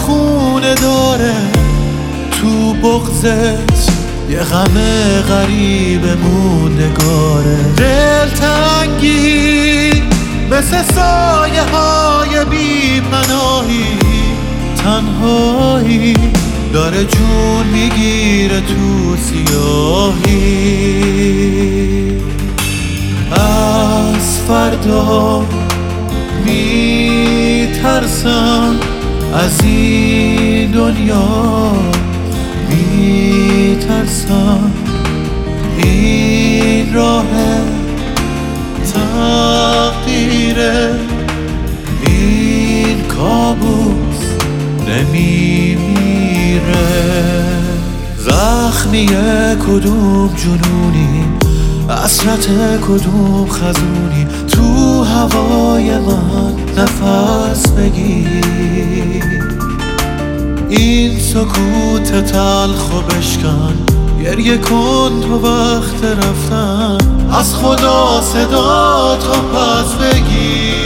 خونه داره، تو بغضت یه غم غریب موندگاره. دلتنگی مثل سایه های بی پناهی، تنهایی داره جون میگیره تو سیاهی. از فردا میترسم، از این دنیا میترسم، این راه تقدیره، این کابوس نمیمیره. زخمیه کدوم جنونی، حسرت کدوم خزونی، تو هوای من نفس بگیر. این سکوت تلخ و بشکن، گریه کن تو وقت رفتن، از خدا صدا تو پس بگیر.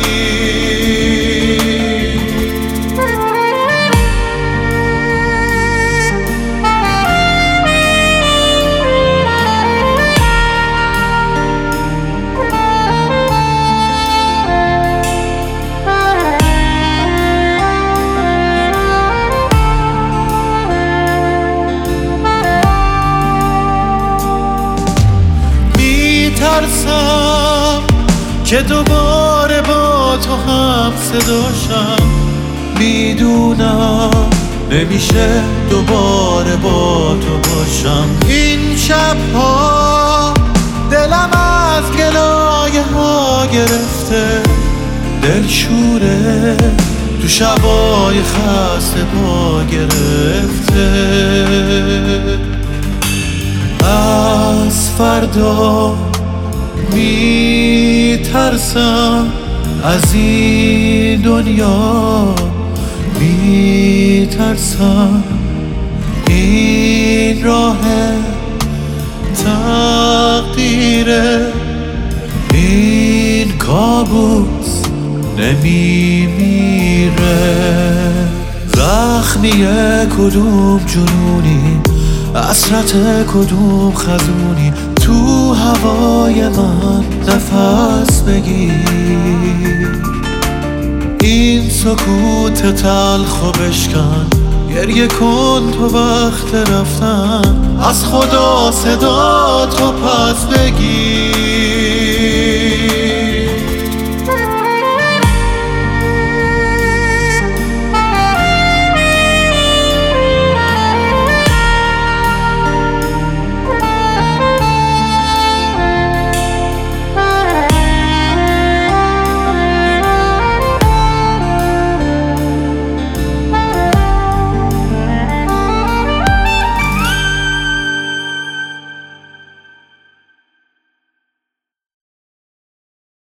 میترسم که دوباره با تو هم صداشم، میدونم نمیشه دوباره با تو باشم. این شبها دلم از گلایه ها گرفته، دلشوره تو شبای خسته پا گرفته. از فردا میترسم، از این دنیا میترسم، این راه تقدیره، این کابوس نمیمیره. زخمیه کدوم جنونی، حسرت کدوم خزونی، تو هوای من نفس بگیر. این سکوت تلخ و بشکن، گریه کن تو وقت رفتن، از خدا صدا تو پس بگیر.